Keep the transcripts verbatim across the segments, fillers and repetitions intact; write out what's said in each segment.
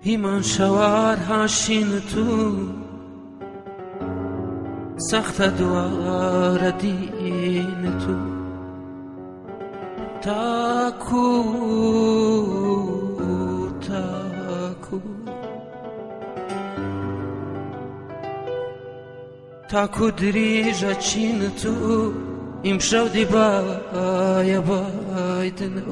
هیمان شوار هاشین تو سخت دوار دین تو تاکو تاکو تاکو دریجا چین تو امشو دی بای بایدنو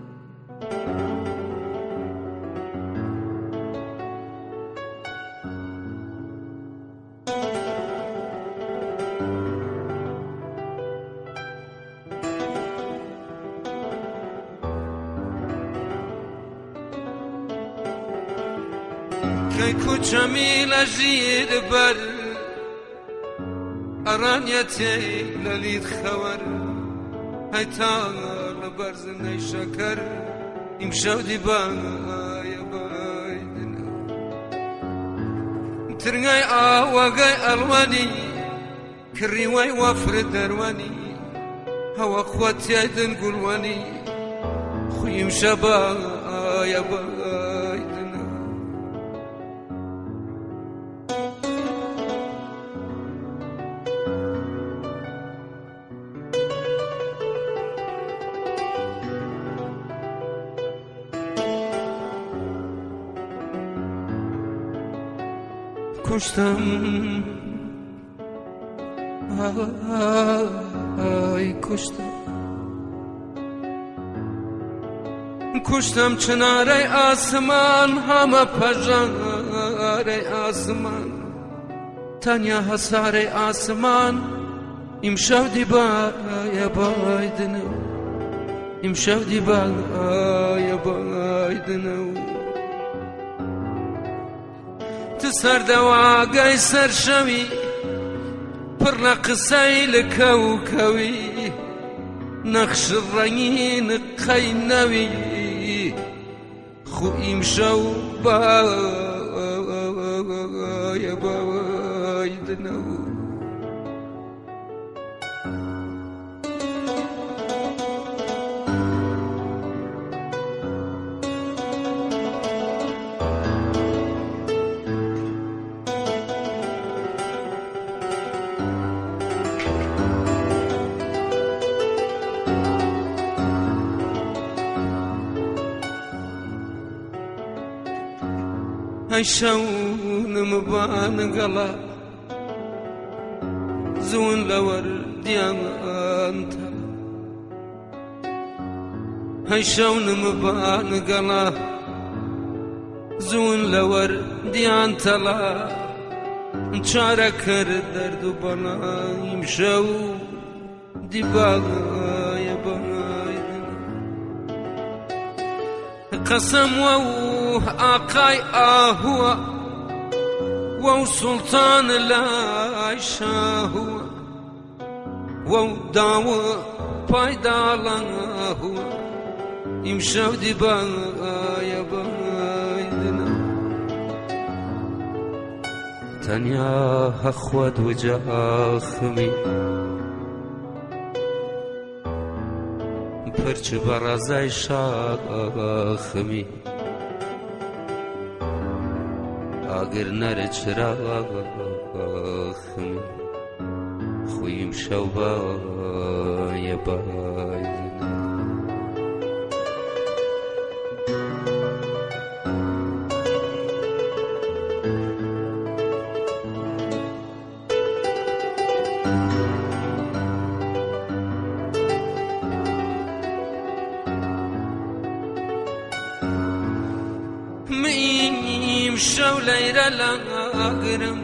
كي كو جميل أجيد بر أرانيتي لليد خور هيتال برزني شكر يمشو دي بايا بايدنا ترغي آواغي ألواني كريوي وفر درواني هوا خواتي ايدن قلواني خو يمشو بايا بايدنا کشتم آی کشتم کشتم چناره آسمان همه پجاره آسمان تنیا حسار آسمان امشو دی بای بایدنو امشو دی بای بایدنو تسر دواقي سر شوي برنا قساي لكوكوي نقش الرنين قينوي خو يمشو بايا بايدنو هيشون مبان قلا زون لور ديانت هيشون مبان قلا زون لور ديانت لا نشارك الدرد بنا يمشو دي باغا يا قسم وو آقای آهو وو سلطان لا شاهو وو داو پایدالانهو امشو دی بایا بایدنا تنیا خود وجاخمی پرچ برازای شاخمی اگر نره چراغمی خویم شو بای بای میم شو لیره لاغرم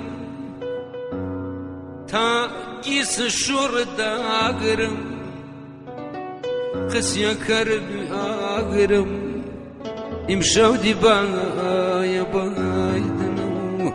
تا گیس شور داغرم قسیا کرد آغرم امشو دی بای بایدنو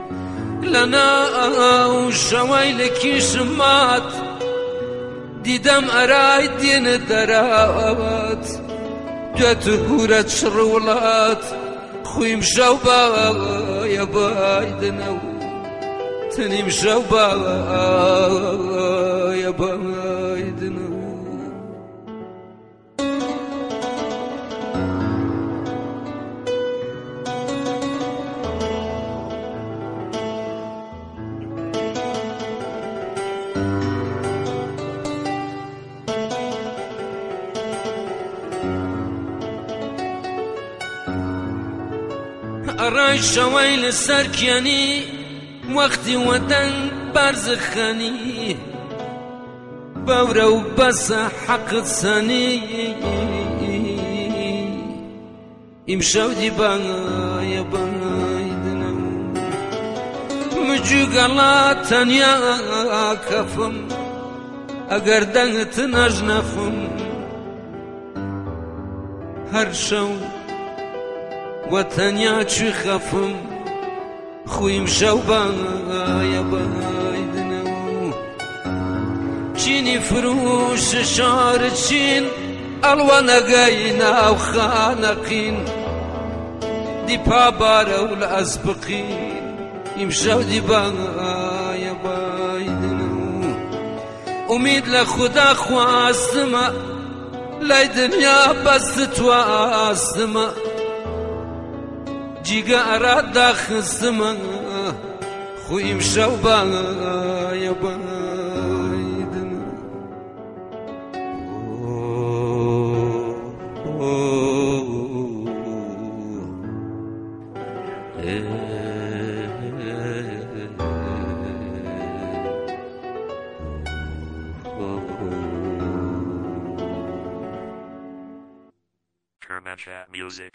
لنا شوی لکیش مات دیدم ارای دین درات دوت هورت شرولات خویم شو بایا بایدنو تنیم شو بایا بایدنو ڕای شەوەی لەسەر کێنی وەختی وەدەنگ بەرزخەنی بەورە و بەسە حەقت سەنی ئیمشەو دیبایە بەیدنە مجوگەڵا تەنیا کەفم ئەگەر دەنگت نەژنەفم هەر شەو وە تەنیا چی خەفم خویم شەو بایە بەیدنە چینی فروش شار چین ئەڵوە نەگەی ناو خانەقین دیپا بارە و لە ئەزبقین ئیمشەو دیبایە بەیدنە ئومید لە خودا خواستمە لای دنیا بەستت واستمە جیگە ئەرا داخستمە خویم شەو بایە بەیدنە Kermanchat Music.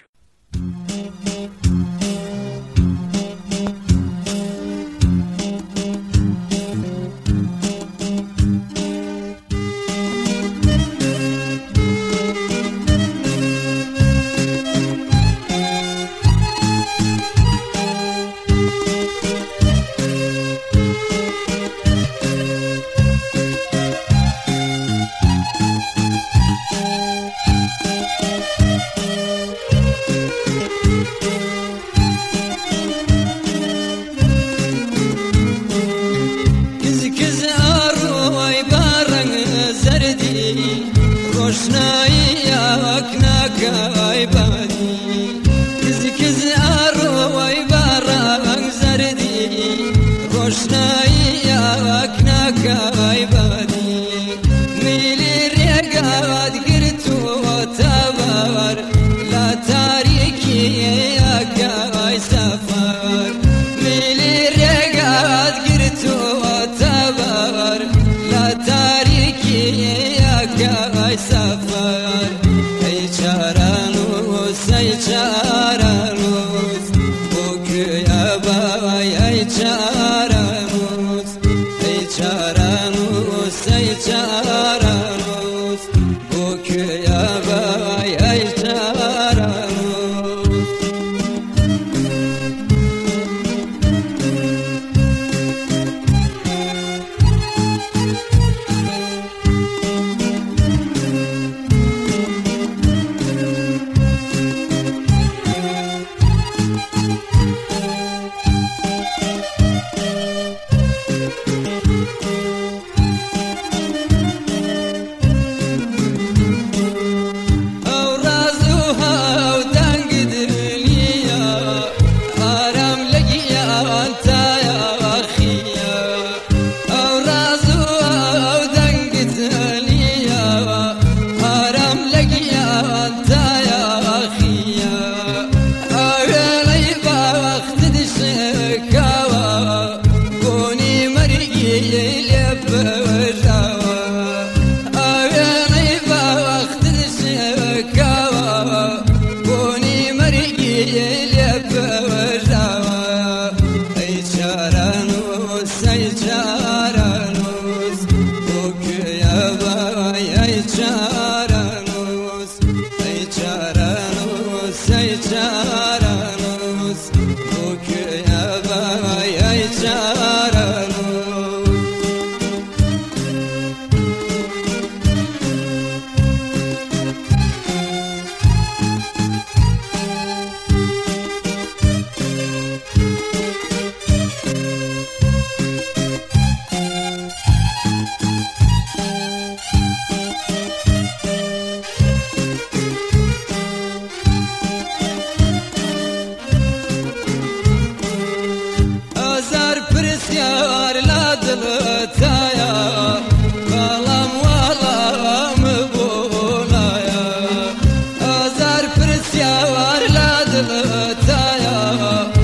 Azar pırs yağar ladı taya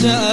سعد